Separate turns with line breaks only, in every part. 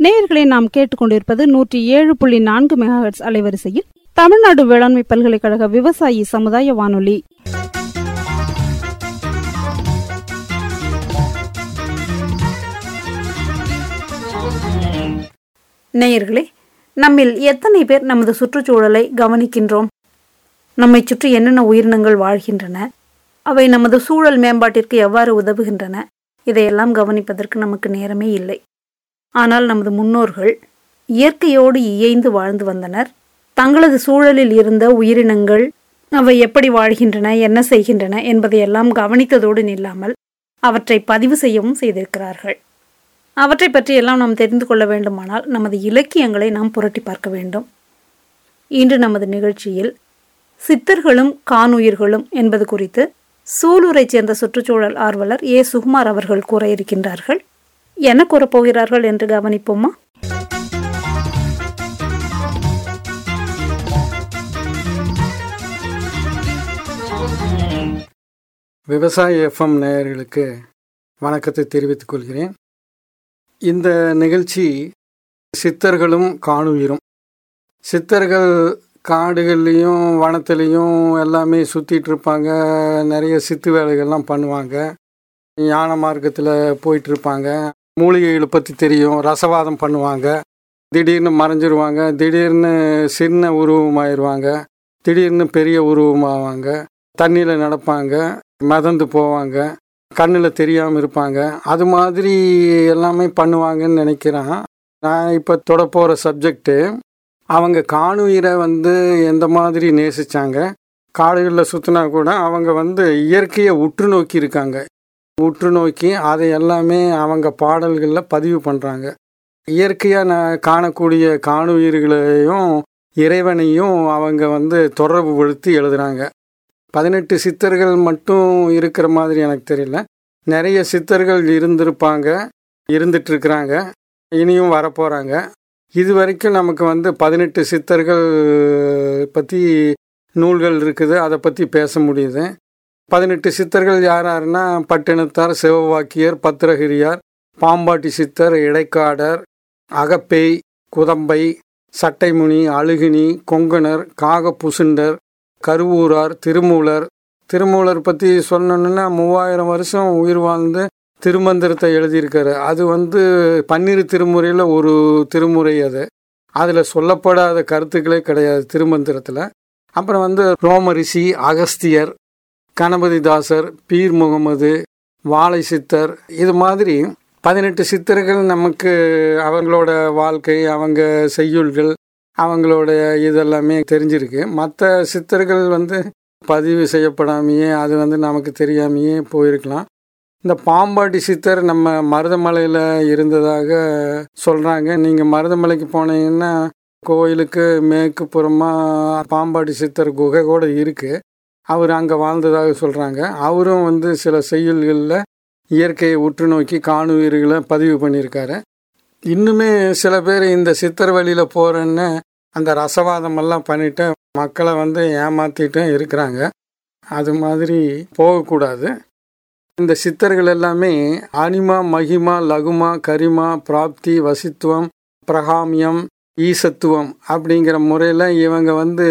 நேயர்களை நாம் கேட்டுக்கொண்டிருப்பது 107.4 மெகாஹெர்ட்ஸ் அலைவரிசையில் தமிழ்நாடு வேளாண்மை பல்கலைக்கழக விவசாயி சமுதாய வானொலி. நேயர்களே, நம்மில் எத்தனை பேர் நமது சுற்றுச்சூழலை கவனிக்கின்றோம்? நம்மை சுற்றி என்னென்ன உயிரினங்கள் வாழ்கின்றன, அவை நமது சூழல் மேம்பாட்டிற்கு எவ்வாறு உதவுகின்றன, இதையெல்லாம் கவனிப்பதற்கு நமக்கு நேரமே இல்லை. ஆனால் நமது முன்னோர்கள் இயற்கையோடு இயைந்து வாழ்ந்து வந்தனர். தங்களது சூழலில் இருந்த உயிரினங்கள் அவை எப்படி வாழ்கின்றன, என்ன செய்கின்றன என்பதையெல்லாம் கவனித்ததோடு நில்லாமல் அவற்றை பதிவு செய்யவும் செய்திருக்கிறார்கள். அவற்றை பற்றியெல்லாம் நாம் தெரிந்து கொள்ள வேண்டுமானால் நமது இலக்கியங்களை நாம் புரட்டி பார்க்க வேண்டும். இன்று நமது நிகழ்ச்சியில் சித்தர்களும் காணுயிர்களும் என்பது குறித்து சூலூரை சேர்ந்த சுற்றுச்சூழல் ஆர்வலர் ஏ. சுகுமார் அவர்கள் கூற இருக்கின்றார்கள். என்ன கூறப்போகிறார்கள் என்று கவனிப்போமா?
விவசாய எஃப்எம் நேயர்களுக்கு வணக்கத்தை தெரிவித்துக் கொள்கிறேன். இந்த நிகழ்ச்சி சித்தர்களும் காணுயிரும். சித்தர்கள் காடுகள்லேயும் வனத்துலேயும் எல்லாமே சுற்றிட்டு இருப்பாங்க. நிறைய சித்து வேலைகள்லாம் பண்ணுவாங்க. ஞான மார்க்கத்தில் போயிட்டுருப்பாங்க. மூலிகைகளை பற்றி தெரியும். ரசவாதம் பண்ணுவாங்க. திடீர்னு மறைஞ்சிருவாங்க. திடீர்னு சின்ன உருவமாயிருவாங்க. திடீர்னு பெரிய உருவமாவாங்க. தண்ணியில் நடப்பாங்க. மிதந்து போவாங்க. கண்ணில் தெரியாமல் இருப்பாங்க. அது மாதிரி எல்லாமே பண்ணுவாங்கன்னு நினைக்கிறேன். நான் இப்போ தொட போகிற சப்ஜெக்டு, அவங்க காணுயிரை எந்த மாதிரி நேசித்தாங்க. காடுகளில் சுற்றினா கூட அவங்க இயற்கையை உற்று நோக்கி இருக்காங்க. உற்று நோக்கி அதை எல்லாமே அவங்க பாடல்களில் பதிவு பண்ணுறாங்க. இயற்கையாக காணக்கூடிய காணுயிர்களையும் இறைவனையும் அவங்க தொடர்பு படுத்தி எழுதுகிறாங்க. 18 சித்தர்கள் மட்டும் இருக்கிற மாதிரி எனக்கு தெரியல. நிறைய சித்தர்கள் இருந்திருப்பாங்க, இருந்துட்டுருக்குறாங்க, இனியும் வரப்போகிறாங்க. இது வரைக்கும் நமக்கு 18 சித்தர்கள் பற்றி நூல்கள் இருக்குது. அதை பற்றி பேச முடியுது. 18 சித்தர்கள் யாருன்னா பட்டினத்தார், சிவவாக்கியர், பத்திரகிரியார், பாம்பாட்டி சித்தர், இடைக்காடர், அகப்பேய், குதம்பை, சட்டைமுனி, அழுகினி, கொங்கணர், காகப்புசுண்டர், கருவூரார், திருமூலர் பற்றி சொல்லணுன்னா 3000 வருஷம் உயிர் வாழ்ந்து திருமந்திரத்தை எழுதியிருக்காரு. அது 12 திருமுறையில் ஒரு திருமுறை. அதில் சொல்லப்படாத கருத்துக்களே கிடையாது திருமந்திரத்தில். அப்புறம் ரோம ரிஷி, அகஸ்தியர், கணபதிதாசர், பீர் முகமது, வாழை சித்தர், இது மாதிரி 18 சித்தர்கள் நமக்கு அவங்களோட வாழ்க்கை, அவங்க செய்யுள்கள், அவங்களோட இதெல்லாமே தெரிஞ்சிருக்கு. மற்ற சித்தர்கள் பதிவு செய்யப்படாமையே அது நமக்கு தெரியாமையே போயிருக்கலாம். இந்த பாம்பாட்டி சித்தர் நம்ம மருதமலையில் இருந்ததாக சொல்கிறாங்க. நீங்கள் மருதமலைக்கு போனீங்கன்னா கோயிலுக்கு மேற்கு புறமாக பாம்பாட்டி சித்தர் குகை கூட இருக்குது. அவர் அங்கே வாழ்ந்ததாக சொல்கிறாங்க. அவரும் சில செய்யுள்களில் இயற்கையை உற்று நோக்கி காணுயிர்களை பதிவு பண்ணியிருக்காரு. இன்னுமே சில பேர் இந்த சித்தர் வழியில் போகிறேன்னு அந்த ரசவாதமெல்லாம் பண்ணிவிட்டு மக்களை ஏமாற்றிட்டும் இருக்கிறாங்க. அது மாதிரி போகக்கூடாது. இந்த சித்தர்கள் எல்லாமே அனிமா, மகிமா, லகுமா, கரிமா, பிராப்தி, வசித்துவம், பிரகாமியம், ஈசத்துவம் அப்படிங்கிற முறையில் இவங்க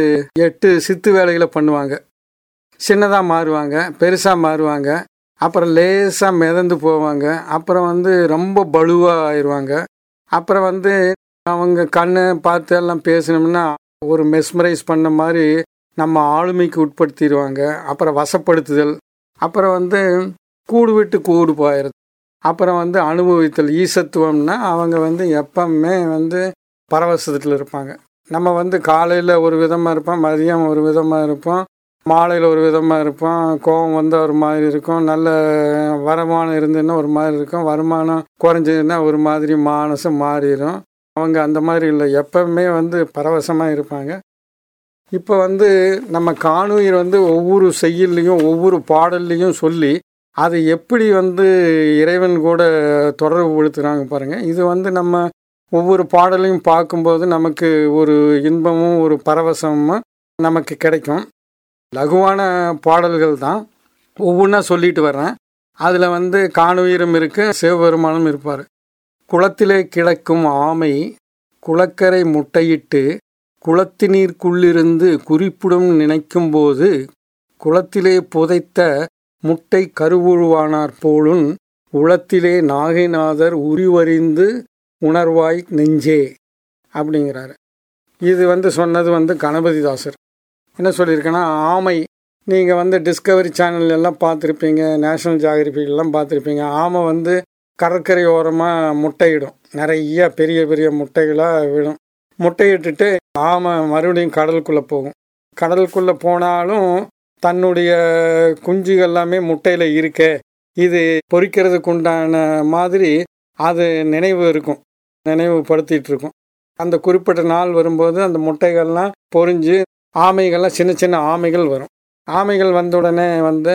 8 சித்து வேலைகளை பண்ணுவாங்க. சின்னதாக மாறுவாங்க, பெருசாக மாறுவாங்க, அப்புறம் லேசாக மிதந்து போவாங்க, அப்புறம் ரொம்ப பலுவாக ஆயிடுவாங்க. அப்புறம் அவங்க கண்ணை பார்த்து எல்லாம் பேசணும்னா ஒரு மெஸ்மரைஸ் பண்ண மாதிரி நம்ம ஆளுமைக்கு உட்படுத்திடுவாங்க. அப்புறம் வசப்படுத்துதல், அப்புறம் கூடு விட்டு கூடு போயிடுது. அப்புறம் அனுபவித்தல், ஈசத்துவம்னா அவங்க எப்பவுமே பரவசத்தில் இருப்பாங்க. நம்ம காலையில் ஒரு விதமாக இருப்போம், மதியம் ஒரு விதமாக இருப்போம், மாலையில் ஒரு விதமாக இருப்போம். கோபம் ஒரு மாதிரி இருக்கும், நல்ல வருமானம் இருந்ததுன்னா ஒரு மாதிரி இருக்கும், வருமானம் குறைஞ்சதுன்னா ஒரு மாதிரி மானசம் மாறிடும். அவங்க அந்த மாதிரி இல்லை, எப்பவுமே பரவசமாக இருப்பாங்க. இப்போ நம்ம காணுயிர் ஒவ்வொரு செய்யுள்லையும் ஒவ்வொரு பாடல்லையும் சொல்லி அதை எப்படி இறைவன் கூட தொடர்பு படுத்துகிறாங்க பாருங்கள். இது நம்ம ஒவ்வொரு பாடலையும் பார்க்கும்போது நமக்கு ஒரு இன்பமும் ஒரு பரவசமும் நமக்கு கிடைக்கும். லகுவான பாடல்கள் தான் ஒவ்வொன்றா சொல்லிட்டு வர்றேன். அதில் காணுயிரும் இருக்குது, சிவபெருமானும் இருப்பார். குளத்திலே கிடக்கும் ஆமை குளக்கரை முட்டையிட்டு குளத்தினீர்க்குள்ளிருந்து குறிப்பிடும் நினைக்கும்போது குளத்திலே புதைத்த முட்டை கருவுருவானார் போலுன் உளத்திலே நாகைநாதர் உருவறிந்து உணர்வாய் நெஞ்சே அப்படிங்கிறாரு. இது சொன்னது கணபதிதாசர். என்ன சொல்லியிருக்கேன்னா, ஆமை நீங்கள் டிஸ்கவரி சேனல் எல்லாம் பார்த்துருப்பீங்க, நேஷ்னல் ஜியாகிரபிலாம் பார்த்துருப்பீங்க. ஆமை கடற்கரை ஓரமாக முட்டையிடும், நிறைய பெரிய பெரிய முட்டைகளாக விடும். முட்டையிட்டுட்டு ஆமை மறுபடியும் கடலுக்குள்ளே போகும். கடலுக்குள்ளே போனாலும் தன்னுடைய குஞ்சுகள் எல்லாமே முட்டையில் இருக்கே, இது பொரிக்கிறதுக்கு உண்டான மாதிரி அது நினைவு இருக்கும், நினைவுபடுத்திகிட்டு இருக்கும். அந்த குறிப்பிட்ட நாள் வரும்போது அந்த முட்டைகள்லாம் பொரிஞ்சு ஆமைகள்லாம் சின்ன சின்ன ஆமைகள் வரும். ஆமைகள் வந்த உடனே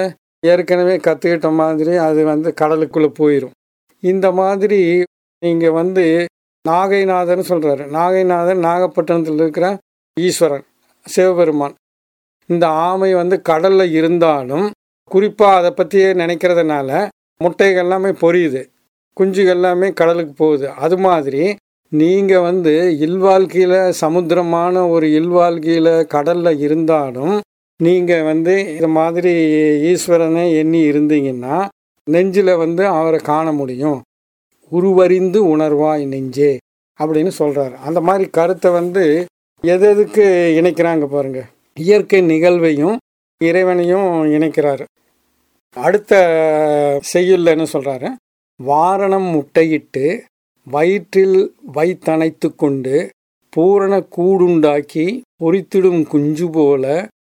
ஏற்கனவே கற்றுக்கிட்ட மாதிரி அது கடலுக்குள்ளே போயிடும். இந்த மாதிரி நீங்கள் நாகைநாதர்னு சொல்கிறாரு. நாகைநாதர் நாகப்பட்டினத்தில் இருக்கிற ஈஸ்வரன் சிவபெருமான். இந்த ஆமை கடலில் இருந்தாலும் குறிப்பாக அதை பற்றியே நினைக்கிறதுனால முட்டைகள் எல்லாமே பொரியுது, குஞ்சுகள் எல்லாமே கடலுக்கு போகுது. அது மாதிரி நீங்கள் இல்வாழ்க்கையில் சமுத்திரமான ஒரு இல்வாழ்க்கையில் கடலில் இருந்தாலும் நீங்கள் இது மாதிரி ஈஸ்வரனை எண்ணி இருந்தீங்கன்னா நெஞ்சில் அவரை காண முடியும். உருவறிந்து உணர்வாய் நெஞ்சே அப்படின்னு சொல்கிறார். அந்த மாதிரி கருத்தை எதுக்கு இணைக்கிறாங்க பாருங்க. இயற்கை நிகழ்வையும் இறைவனையும் இணைக்கிறாரு. அடுத்த செய்யுள்ல என்ன சொல்கிறாரு, வாரணம் முட்டையிட்டு வயிற்றில் வைத்தணைத்து கொண்டு பூரண கூடுண்டாக்கி பொறித்திடும் குஞ்சு போல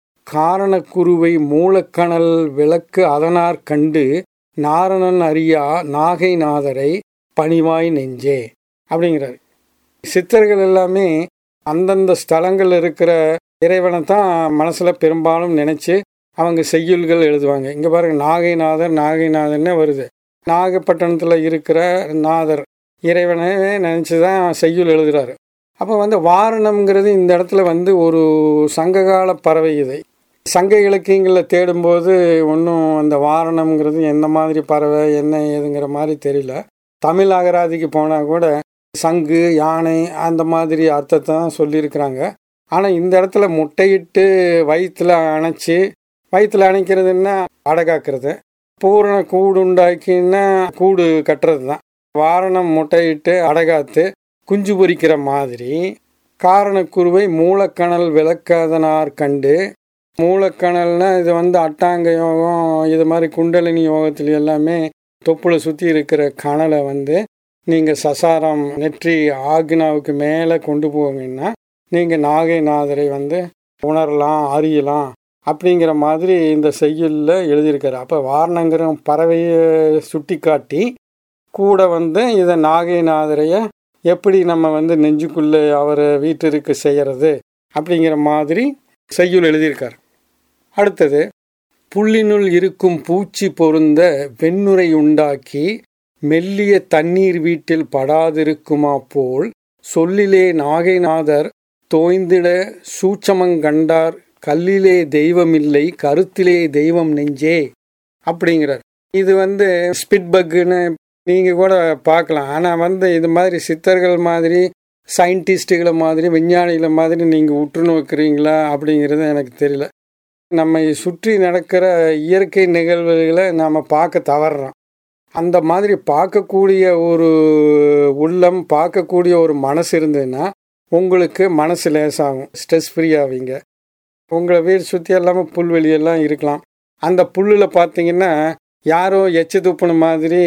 காரணக்குருவை மூலக்கணல் விளக்கு அதனார் கண்டு நாரணன் அறியா நாகைநாதரை பணிவாய் நெஞ்சே அப்படிங்கிறார். சித்தர்கள் எல்லாமே அந்தந்த ஸ்தலங்கள் இருக்கிற இறைவனை தான் மனசில் பெரும்பாலும் நினச்சி அவங்க செய்யுள்கள் எழுதுவாங்க. இங்கே பாருங்கள், நாகைநாதர் நாகைநாதர்னே வருது. நாகப்பட்டினத்தில் இருக்கிற நாதர் இறைவனவே நினச்சி தான் செய்யுள் எழுதுகிறாரு. அப்போ வாரணம்ங்கிறது இந்த இடத்துல ஒரு சங்ககால பறவை. இதை சங்க இலக்கியங்களில் தேடும்போது ஒன்றும் அந்த வாரணம்ங்கிறது எந்த மாதிரி பறவை என்ன ஏதுங்கிற மாதிரி தெரியல. தமிழ் அகராதிக்கு போனால் கூட சங்கு யானை அந்த மாதிரி அர்த்தத்தை தான் சொல்லியிருக்கிறாங்க. ஆனால் இந்த இடத்துல முட்டையிட்டு வயிற்றில் அணைச்சி, வயிற்றில் அணைக்கிறதுன்னா அடகாக்கிறது, பூரண கூடு உண்டாக்கின்னா கூடு கட்டுறது தான். வாரணம் முட்டையிட்டு அடகாத்து குஞ்சு பொரிக்கிற மாதிரி காரணக்குருவை மூலக்கணல் விளக்காதனார் கண்டு. மூலக்கணல்னா இது அட்டாங்க யோகம், இது மாதிரி குண்டலினி யோகத்தில் எல்லாமே தொப்புளை சுற்றி இருக்கிற கணலை நீங்கள் சசாரம் நெற்றி ஆக்னாவுக்கு மேலே கொண்டு போவீங்கன்னா நீங்கள் நாகைநாதரை உணரலாம், அறியலாம் அப்படிங்கிற மாதிரி இந்த செய்யுளில் எழுதியிருக்காரு. அப்போ வாரணங்கிற பறவையை சுட்டி காட்டி கூட இதை நாகைநாதரைய எப்படி நம்ம நெஞ்சுக்குள்ளே அவரை வீட்டிற்கு செய்கிறது அப்படிங்கிற மாதிரி செய்யுள் எழுதியிருக்கார். அடுத்தது, புள்ளினுள் இருக்கும் பூச்சி பொருந்த வெண்ணுரை உண்டாக்கி மெல்லிய தண்ணீர் வீட்டில் படாதிருக்குமா போல் சொல்லிலே நாகைநாதர் தோய்ந்திட சூட்சமங்கண்டார் கல்லிலே தெய்வமில்லை கருத்திலே தெய்வம் நெஞ்சே அப்படிங்கிறார். இது ஸ்பிட்பக்குன்னு நீங்கள் கூட பார்க்கலாம். ஆனால் இது மாதிரி சித்தர்கள் மாதிரி சயின்டிஸ்ட்டுகளை மாதிரி விஞ்ஞானிகளை மாதிரி நீங்கள் உற்று நோக்கிறீங்களா அப்படிங்கிறது எனக்கு தெரியல. நம்மை சுற்றி நடக்கிற இயற்கை நிகழ்வுகளை நாம் பார்க்க தவறுறோம். அந்த மாதிரி பார்க்கக்கூடிய ஒரு உள்ளம், பார்க்கக்கூடிய ஒரு மனசு இருந்ததுன்னா உங்களுக்கு மனசு லேசாகும், ஸ்ட்ரெஸ் ஃப்ரீ ஆவீங்க. உங்களை வீடு சுற்றி எல்லாமே புல்வெளியெல்லாம் இருக்கலாம். அந்த புல்லில் பார்த்தீங்கன்னா யாரோ எச்சு துப்புன மாதிரி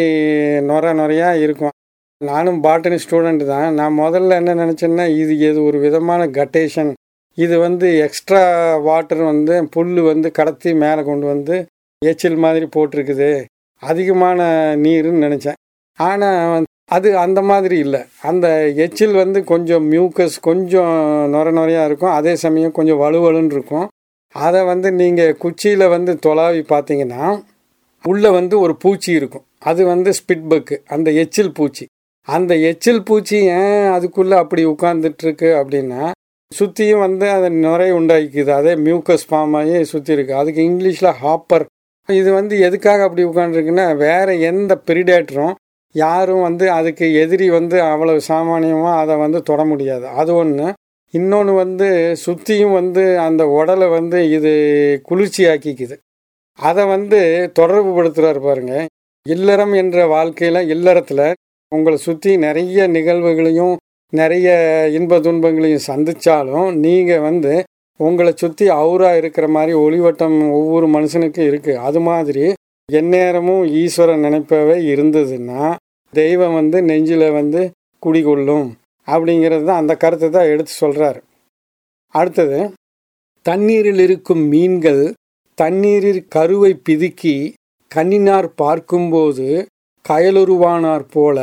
நுரையாக இருக்கும். நானும் பாட்டனி ஸ்டூடெண்ட் தான். நான் முதல்ல என்ன நினச்சேன்னா, இது ஒரு விதமான கட்டேஷன், இது எக்ஸ்ட்ரா வாட்டர் புல் கடத்தி மேலே கொண்டு எச்சில் மாதிரி போட்டிருக்குது, அதிகமான நீருன்னு நினச்சேன். ஆனால் அது அந்த மாதிரி இல்லை. அந்த எச்சில் கொஞ்சம் மியூக்கஸ், கொஞ்சம் நுரையாக இருக்கும், அதே சமயம் கொஞ்சம் வலுவலுன்னு இருக்கும். அதை நீங்கள் குச்சியில் தொலாவி பார்த்தீங்கன்னா உள்ளே ஒரு பூச்சி இருக்கும். அது ஸ்பிட்பக்கு, அந்த எச்சில் பூச்சி. அந்த எச்சில் பூச்சி ஏன் அதுக்குள்ளே அப்படி உட்கார்ந்துட்டுருக்கு அப்படின்னா, சுற்றியும் அதை நுரை உண்டாக்கிக்குது, அதே மியூக்கஸ் ஃபார்ம் ஆகி சுற்றி இருக்குது. அதுக்கு இங்கிலீஷில் ஹாப்பர். இது எதுக்காக அப்படி உட்காந்துருக்குன்னா, வேறு எந்த பிரிடேட்டரும் யாரும் வந்து அதுக்கு எதிரி வந்து அவ்வளவு சாமானியமாக அதை வந்து தொட முடியாது. அது ஒன்று. இன்னொன்று வந்து சுற்றியும் வந்து அந்த உடலை வந்து இது குளிர்ச்சியாக்கிக்குது. அதை வந்து தொடர்பு படுத்துகிறார் பாருங்க. இல்லறம் என்ற வாழ்க்கையில், இல்லறத்தில் உங்களை சுற்றி நிறைய நிகழ்வுகளையும் நிறைய இன்ப துன்பங்களையும் சந்தித்தாலும் நீங்கள் வந்து உங்களை சுற்றி அவுராக இருக்கிற மாதிரி ஒளிவட்டம் ஒவ்வொரு மனுஷனுக்கும் இருக்குது. அது மாதிரி எந்நேரமும் ஈஸ்வரன் நினைப்பவே இருந்ததுன்னா தெய்வம் வந்து நெஞ்சில் வந்து குடிகொள்ளும் அப்படிங்கிறது தான், அந்த கருத்தை தான் எடுத்து சொல்கிறார். அடுத்தது, தண்ணீரில் இருக்கும் மீன்கள் தண்ணீரில் கருவை பிதுக்கி கண்ணினார் பார்க்கும்போது கயலுருவானார் போல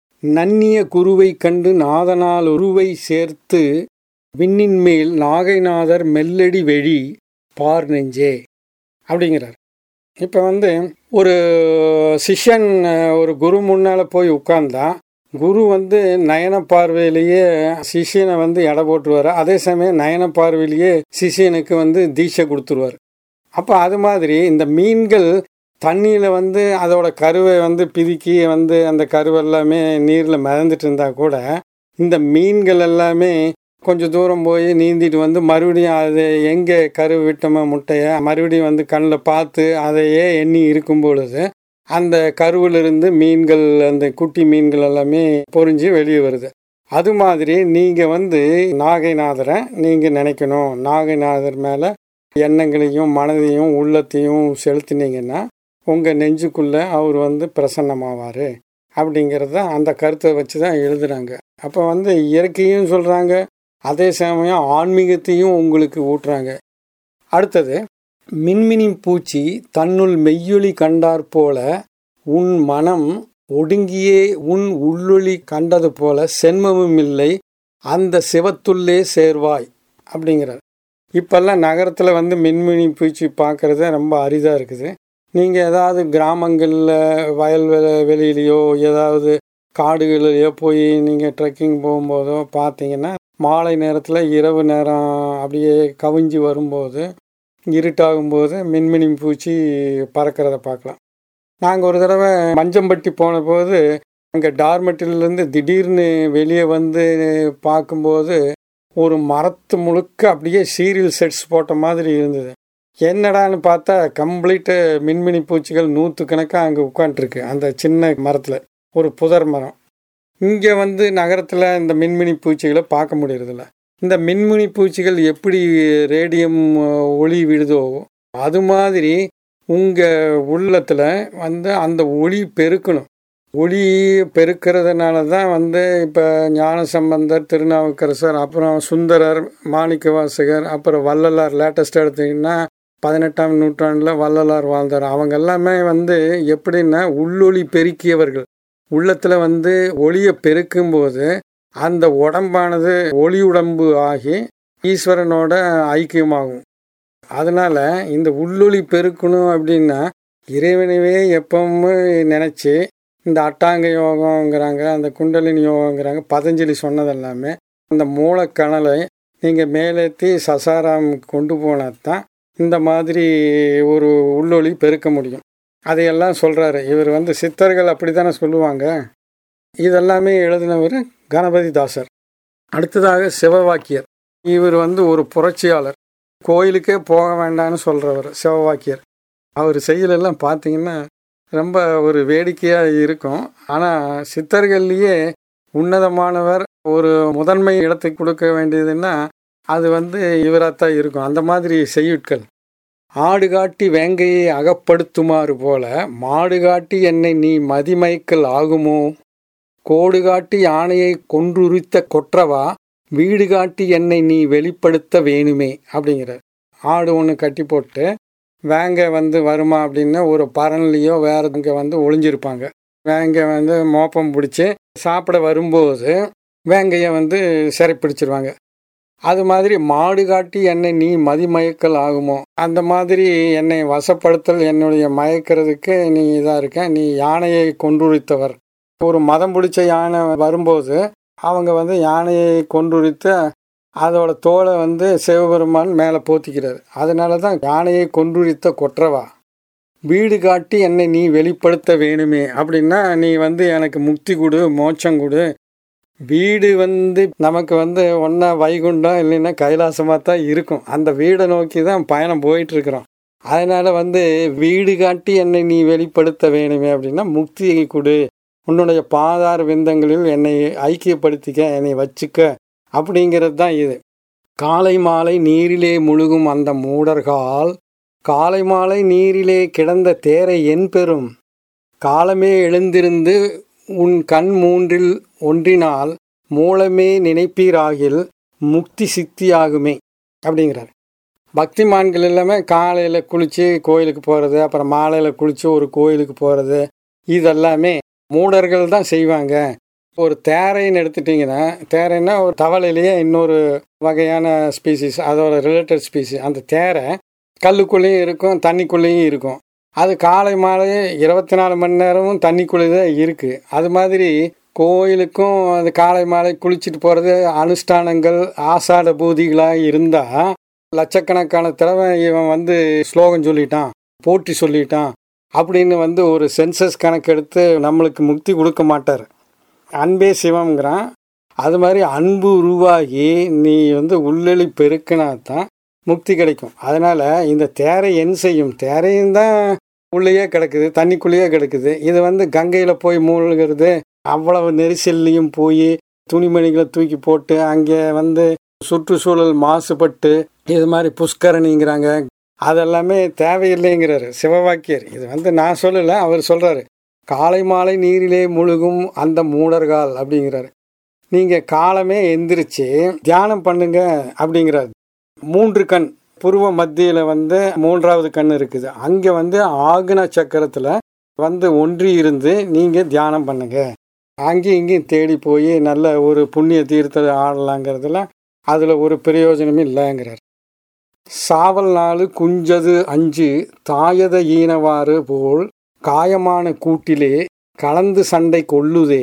நன்னிய குருவை கண்டு நாதனால் உருவை சேர்த்து விண்ணின் மேல் நாகைநாதர் மெல்லடி வெழி பார் நெஞ்சே அப்படிங்கிறார். இப்போ வந்து ஒரு சிஷ்யன் ஒரு குரு முன்னால் போய் உட்கார்ந்தா குரு வந்து நயன பார்வையிலேயே சிஷியனை வந்து எடை போட்டுருவார். அதே சமயம் நயன பார்வையிலேயே சிஷியனுக்கு வந்து தீட்சை கொடுத்துருவார். அப்போ அது மாதிரி இந்த மீன்கள் தண்ணியில் வந்து அதோட கருவை வந்து பிதுக்கி வந்து அந்த கருவெல்லாமே நீரில் மிதந்துட்டு இருந்தால் கூட இந்த மீன்கள் எல்லாமே கொஞ்சம் தூரம் போய் நீந்திட்டு வந்து மறுபடியும் அது எங்கே கரு விட்டோமோ முட்டையை மறுபடியும் வந்து கண்ணில் பார்த்து அதையே எண்ணி இருக்கும் பொழுது அந்த கருவிலிருந்து மீன்கள், அந்த குட்டி மீன்கள் எல்லாமே பொறிஞ்சு வெளியே வருது. அது மாதிரி நீங்கள் வந்து நாகைநாதரை நீங்கள் நினைக்கணும். நாகைநாதர் மேலே எண்ணங்களையும் மனதையும் உள்ளத்தையும் செலுத்தினீங்கன்னா உங்கள் நெஞ்சுக்குள்ளே அவர் வந்து பிரசன்னமாவார் அப்படிங்கிறத அந்த கருத்தை வச்சு தான் எழுதுகிறாங்க. அப்போ வந்து இயற்கையும் சொல்கிறாங்க, அதே சமயம் ஆன்மீகத்தையும் உங்களுக்கு ஊட்டுறாங்க. அடுத்தது, மின்மினி பூச்சி தன்னுள் மெய்யொலி கண்டார் போல உன் மனம் ஒடுங்கியே உன் உள்ளொளி கண்டது போல சென்மமும் இல்லை அந்த சிவத்துள்ளே சேர்வாய் அப்படிங்கிறார். இப்போல்லாம் நகரத்தில் வந்து மின்மினி பூச்சி பார்க்குறது ரொம்ப அரிதாக இருக்குது. நீங்கள் ஏதாவது கிராமங்களில் வயல் வெளியிலையோ ஏதாவது காடுகளிலையோ போய் நீங்கள் ட்ரெக்கிங் போகும்போதோ பார்த்தீங்கன்னா மாலை நேரத்தில் இரவு நேரம் அப்படியே கவிஞ்சி வரும்போது இருட்டாகும்போது மின்மினி பூச்சி பறக்கிறத பார்க்கலாம். நாங்கள் ஒரு தடவை மஞ்சம்பட்டி போன போது அங்கே டார்மெட்டிலேருந்து திடீர்னு வெளியே வந்து பார்க்கும்போது ஒரு மரத்து முழுக்க அப்படியே சீரியல் செட்ஸ் போட்ட மாதிரி இருந்தது. என்னடான்னு பார்த்தா கம்ப்ளீட்டு மின்மினி பூச்சிகள் 100கணக்காக அங்கே உட்காண்ட்ருக்கு அந்த சின்ன மரத்தில், ஒரு புதர் மரம். இங்கே வந்து நகரத்தில் இந்த மின்மினி பூச்சிகளை பார்க்க முடியறதில்ல. இந்த மின்மினி பூச்சிகள் எப்படி ரேடியம் ஒளி விடுதோ அது மாதிரி உங்கள் உள்ளத்தில் வந்து அந்த ஒளி பெருக்கணும். ஒளி பெருக்கிறதுனால தான் வந்து இப்போ ஞானசம்பந்தர், திருநாவுக்கரசர், அப்புறம் சுந்தரர், மாணிக்கவாசகர், அப்புறம் வள்ளலார், லேட்டஸ்ட் எடுத்திங்கன்னா 18ஆம் நூற்றாண்டில் வள்ளலார் வாழ்ந்தார். அவங்க எல்லாமே வந்து எப்படின்னா உள்ளொளி பெருக்கியவர்கள். உள்ளத்தில் வந்து ஒளியை பெருக்கும்போது அந்த உடம்பானது ஒளி உடம்பு ஆகி ஈஸ்வரனோட ஐக்கியமாகும். அதனால் இந்த உள்ளொளி பெருக்கணும் அப்படின்னா இறைவனவே எப்பவுமே நினச்சி இந்த அட்டாங்க யோகங்கிறாங்க, அந்த குண்டலினி யோகங்கிறாங்க, பதஞ்சலி சொன்னதெல்லாமே அந்த மூலக்கணலை நீங்கள் மேலேற்றி சசாராம் கொண்டு போனால் தான் இந்த மாதிரி ஒரு உள்ளொளி பெருக்க முடியும். அதையெல்லாம் சொல்கிறாரு இவர். வந்து சித்தர்கள் அப்படி தானே சொல்லுவாங்க. இதெல்லாமே எழுதினவர் கணபதிதாசர். அடுத்ததாக சிவவாக்கியர். இவர் வந்து ஒரு புரட்சியாளர். கோயிலுக்கே போக வேண்டாம்னு சொல்கிறவர் சிவவாக்கியர். அவர் செயலெல்லாம் பார்த்தீங்கன்னா ரொம்ப ஒரு வேடிக்கையாக இருக்கும். ஆனால் சித்தர்கள்லேயே உன்னதமானவர், ஒரு முதன்மை இடத்துக்கு கொடுக்க வேண்டியதுன்னா அது வந்து இவராகத்தான் இருக்கும். அந்த மாதிரி செய்யுட்கள். ஆடு காட்டி வேங்கையை அகப்படுத்துமாறு போல மாடு காட்டி என்னை நீ மதிமயக்கல் ஆகுமோ, கோடு காட்டி யானையை கொன்றுரித்த கொற்றவா வீடு காட்டி என்னை நீ வெளிப்படுத்த வேணுமே அப்படிங்கிறார். ஆடு ஒன்று கட்டி போட்டு வேங்கை வந்து வருமா அப்படின்னு ஒரு பரன்லையோ வேற இங்கே வந்து ஒளிஞ்சிருப்பாங்க. வேங்கை வந்து மோப்பம் பிடிச்சி சாப்பிட வரும்போது வேங்கையை வந்து சிறைப்பிடிச்சிருவாங்க. அது மாதிரி மாடு காட்டி என்னை நீ மதிமயக்கல் ஆகுமோ, அந்த மாதிரி என்னை வசப்படுத்தல், என்னுடைய மயக்கிறதுக்கு நீ இதாக இருக்க, நீ யானையை கொன்றுரித்தவர். ஒரு மதம் பிடிச்ச யானை வரும்போது அவங்க வந்து யானையை கொன்றுரித்த அதோட தோலை வந்து சிவபெருமான் மேலே போத்திக்கிறார். அதனால தான் யானையை கொன்றுரித்த கொற்றவா. வீடு காட்டி என்னை நீ வெளிப்படுத்த வேணுமே அப்படின்னா நீ எனக்கு முக்தி கொடு, மோட்சம் கொடு. வீடு நமக்கு ஒன்றா வைகுண்டம் இல்லைன்னா கைலாசமாக தான் இருக்கும். அந்த வீடை நோக்கி தான் பயணம் போயிட்டுருக்குறோம். அதனால் வீடு காட்டி என்னை நீ வெளிப்படுத்த வேணுமே அப்படின்னா முக்தியை கொடு, உன்னுடைய பாதார விந்தங்களில் என்னை ஐக்கியப்படுத்திக்க, என்னை வச்சுக்க அப்படிங்கிறது தான் இது. காலை மாலை நீரிலே முழுகும் அந்த மூடர்கால், காலை மாலை நீரிலே கிடந்த தேரை என் பெறும், காலமே எழுந்திருந்து உன் கண் மூன்றில் ஒன்றினால் மூலமே நினைப்பீராகில் முக்தி சித்தியாகுமே அப்படிங்கிறார். பக்திமான்கள் எல்லாமே காலையில் குளித்து கோயிலுக்கு போகிறது, அப்புறம் மாலையில் குளித்து ஒரு கோயிலுக்கு போகிறது, இதெல்லாமே மூடர்கள் தான் செய்வாங்க. ஒரு தேரைன்னு எடுத்துட்டிங்கன்னா, தேரைன்னா ஒரு தவளையிலேயே இன்னொரு வகையான ஸ்பீசிஸ், அதோட ரிலேட்டட் ஸ்பீசிஸ். அந்த தேரை கல்லுக்குள்ளேயும் இருக்கும், தண்ணிக்குள்ளேயும் இருக்கும். அது காலை மாலை 24 மணி நேரமும் தண்ணிக்குள்ளே தான் இருக்குது. அது மாதிரி கோயிலுக்கும் அது காலை மாலை குளிச்சுட்டு போகிறது அனுஷ்டானங்கள் ஆசாட பூதிகளாக இருந்தால் லட்சக்கணக்கான தடவை இவன் ஸ்லோகம் சொல்லிட்டான், போற்றி சொல்லிட்டான் அப்படின்னு ஒரு சென்சஸ் கணக்கெடுத்து நம்மளுக்கு முக்தி கொடுக்க மாட்டார். அன்பே சிவம்ங்கிறான். அது மாதிரி அன்பு உருவாகி நீ உள்ளெளி பெருக்கினா தான் முக்தி கிடைக்கும். அதனால் இந்த தேரை என் செய்யும், தேரையும் தான் உள்ளேயே கிடக்குது, தண்ணிக்குள்ளேயே கிடக்குது. இது கங்கையில் போய் மூழ்கிறது, அவ்வளவு நெரிசல்லையும் போய் துணிமணிகளை தூக்கி போட்டு அங்கே சுற்றுச்சூழல் மாசுபட்டு இது மாதிரி புஷ்கரணிங்கிறாங்க, அதெல்லாமே தேவையில்லைங்கிறாரு சிவவாக்கியர். இது நான் சொல்லலை, அவர் சொல்கிறாரு. காலை மாலை நீரிலே முழுகும் அந்த மூடர்கால் அப்படிங்கிறாரு. நீங்கள் காலமே எந்திரிச்சு தியானம் பண்ணுங்க அப்படிங்கிறாரு. 3 கண் புருவ மத்தியில் 3வது கண் இருக்குது. அங்கே ஆக்ன சக்கரத்தில் ஒன்றி இருந்து நீங்கள் தியானம் பண்ணுங்க. அங்கேயும் இங்கேயும் தேடி போய் நல்ல ஒரு புண்ணிய தீர்த்தத்தை ஆடலாங்கிறதுல அதில் ஒரு பிரயோஜனமும் இல்லைங்கிறார். சாவல் நாள் குஞ்சது அஞ்சு தாயத ஈனவாறு போல் காயமான கூட்டிலே கலந்து சண்டை கொள்ளுதே,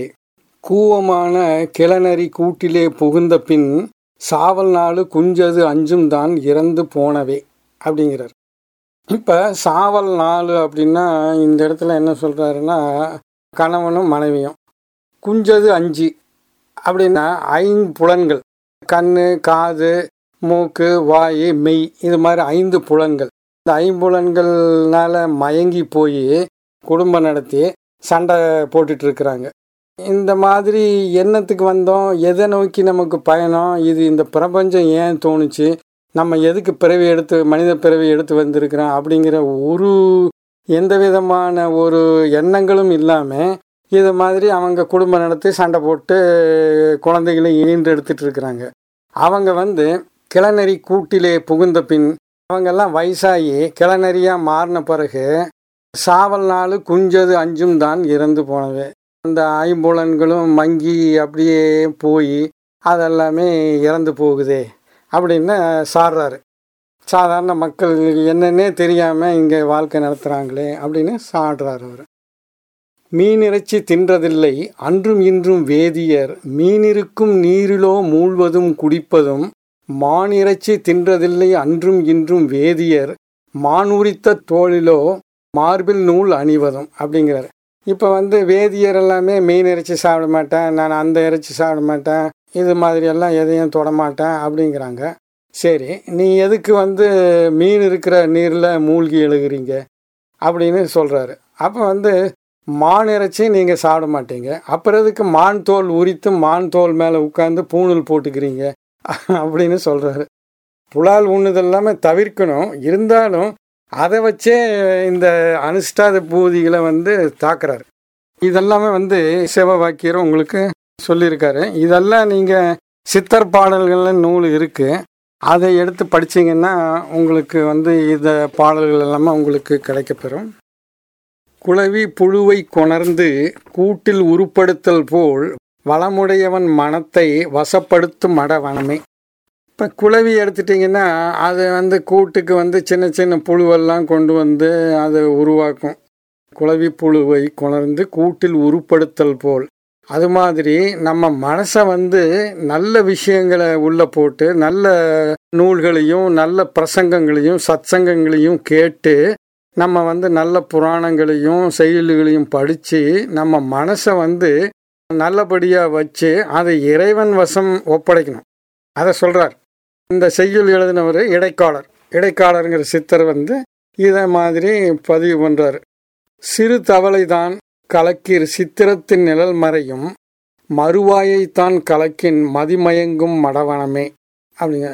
கூவமான கிளநரி கூட்டிலே புகுந்த பின் சாவல் நாள் குஞ்சது அஞ்சும் தான் இறந்து போனவே அப்படிங்கிறார். இப்போ சாவல் நாள் அப்படின்னா இந்த இடத்துல என்ன சொல்கிறாருன்னா கணவனும் மனைவியும். குஞ்சது அஞ்சு அப்படின்னா 5 புலன்கள், கண், காது, மூக்கு, வாய், மெய், இது மாதிரி 5 புலன்கள். இந்த 5 புலன்கள்னால மயங்கி போய் குடும்பம் நடத்தி சண்டை போட்டுட்டு இருக்கிறாங்க. இந்த மாதிரி எண்ணத்துக்கு வந்தோம், எதை நோக்கி நமக்கு பயணம், இது இந்த பிரபஞ்சம் ஏன் தோணுச்சு, நம்ம எதுக்கு பிறவி எடுத்து மனித பிறவி எடுத்து வந்திருக்கிறோம் அப்படிங்கிற ஒரு எந்த விதமான ஒரு எண்ணங்களும் இல்லாமல் இது மாதிரி அவங்க குடும்பம் நடத்தி சண்டை போட்டு குழந்தைகளை ஈன்று எடுத்துட்டு இருக்கிறாங்க. அவங்க கிளநரி கூட்டிலே புகுந்த பின் அவங்கெல்லாம் வயசாகி கிளநரியாக மாறின பிறகு சாவல் நாள் குஞ்சது அஞ்சும் தான் இறந்து போனவே, அந்த 5 புலன்களும் மங்கி அப்படியே போய் அதெல்லாமே இறந்து போகுதே அப்படின்னு சாடுறாரு. சாதாரண மக்கள் என்னன்னே தெரியாமல் இங்கே வாழ்க்கை நடத்துகிறாங்களே அப்படின்னு சாடுறாரு அவர். மீனிறைச்சி தின்றதில்லை அன்றும் இன்றும் வேதியர், மீனிருக்கும் நீரிலோ மூழ்வதும் குடிப்பதும், மானிறைச்சி தின்றதில்லை அன்றும் இன்றும் வேதியர், மானுரித்த தோளிலோ மார்பில் நூல் அணிவதும் அப்படிங்கிறார். இப்போ வேதியர் எல்லாமே மீன் இறைச்சி சாப்பிட மாட்டேன், நான் அந்த இறைச்சி சாப்பிட மாட்டேன், இது மாதிரியெல்லாம் எதையும் தொடமாட்டேன் அப்படிங்கிறாங்க. சரி, நீ எதுக்கு மீன் இருக்கிற நீரில் மூழ்கி எழுகிறீங்க அப்படின்னு சொல்கிறாரு. அப்போ மான் இறைச்சி நீங்கள் சாப்பிட மாட்டீங்க, அப்புறம் எதுக்கு மான் தோல் உரித்து மான் தோல் மேலே உட்காந்து பூணூல் போட்டுக்கிறீங்க அப்படின்னு சொல்கிறாரு. புலால் உண்ணுதல் எல்லாமே தவிர்க்கணும், இருந்தாலும் அதை வச்சே இந்த அனுஷ்டாத பூதிகளை தாக்குறாரு. இதெல்லாமே சிவவாக்கியர் உங்களுக்கு சொல்லியிருக்காரு. இதெல்லாம் நீங்கள் சித்தர் பாடல்கள் நூல் இருக்குது, அதை எடுத்து படிச்சிங்கன்னா உங்களுக்கு இந்த பாடல்கள் எல்லாமே உங்களுக்கு கிடைக்கப்பெறும். குளவி புழுவை கொணர்ந்து கூட்டில் உருப்படுத்தல் போல் வளமுடையவன் மனத்தை வசப்படுத்தும் மடவனமே. இப்போ குளவி எடுத்துட்டிங்கன்னா அது கூட்டுக்கு சின்ன சின்ன புழுவெல்லாம் கொண்டு அதை உருவாக்கும். குளவி புழுவை கொணர்ந்து கூட்டில் உருப்படுத்தல் போல், அது மாதிரி நம்ம மனசை நல்ல விஷயங்களை உள்ளே போட்டு நல்ல நூல்களையும் நல்ல பிரசங்கங்களையும் சத்சங்கங்களையும் கேட்டு நம்ம வந்து நல்ல புராணங்களையும் செய்யுள்களையும் படித்து நம்ம மனசை வந்து நல்லபடியாக வச்சு அதை இறைவன் வசம் ஒப்படைக்கணும். அதை சொல்கிறார். இந்த செய்யுள் எழுதினவர் இடைக்காலர். இடைக்காலருங்கிற சித்தர் வந்து இதை மாதிரி பதிவு பண்ணுறாரு. சிறு தவளைதான் கலக்கீர் சித்திரத்தின் நிழல் மறையும் மறுவாயைத்தான் கலக்கின் மதிமயங்கும் மடவனமே அப்படிங்க.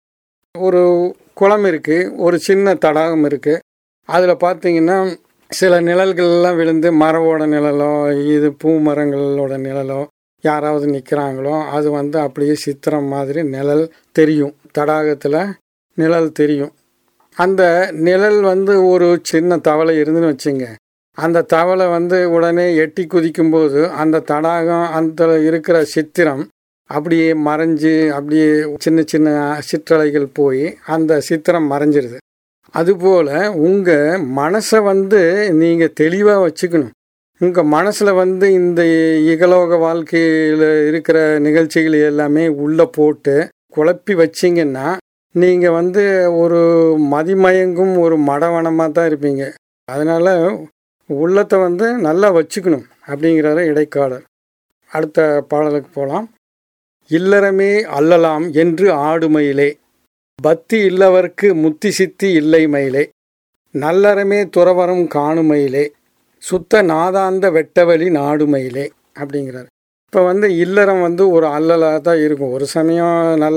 ஒரு குளம் இருக்குது, ஒரு சின்ன தடாகம் இருக்குது. அதில் பார்த்தீங்கன்னா சில நிழல்கள்லாம் விழுந்து மரவோட நிழலோ இது பூ மரங்களோட நிழலோ யாராவது நிற்கிறாங்களோ அது வந்து அப்படியே சித்திரம் மாதிரி நிழல் தெரியும். தடாகத்தில் நிழல் தெரியும். அந்த நிழல் வந்து ஒரு சின்ன தவளை இருந்துன்னு வச்சுங்க. அந்த தவளை வந்து உடனே எட்டி குதிக்கும்போது அந்த தடாகம் அந்த இருக்கிற சித்திரம் அப்படியே மறைஞ்சு அப்படியே சின்ன சின்ன சிற்றலைகள் போய் அந்த சித்திரம் மறைஞ்சிருது. அதுபோல் உங்கள் மனசை வந்து நீங்கள் தெளிவாக வச்சுக்கணும். உங்கள் மனசில் வந்து இந்த இகலோக வாழ்க்கையில் இருக்கிற நிகழ்ச்சிகள் எல்லாமே உள்ளே போட்டு குழப்பி வச்சிங்கன்னா நீங்கள் வந்து ஒரு மதிமயங்கும் ஒரு மடவனமாக தான் இருப்பீங்க. அதனால் உள்ளத்தை வந்து நல்லா வச்சுக்கணும் அப்படிங்கிறாரு இடைக்காலர். அடுத்த பாடலுக்கு போகலாம். இல்லறமே அல்லலாம் என்று ஆடுமயிலே பக்தி இல்லவர்க்கு முத்தி சித்தி இல்லை மயிலே நல்லறமே துறவரம் காணுமயிலே சுத்த நாதாந்த வெட்டவழி நாடுமயிலே அப்படிங்கிறார். இப்போ வந்து இல்லறம் வந்து ஒரு அல்லலாக தான் இருக்கும். ஒரு சமயம் நல்ல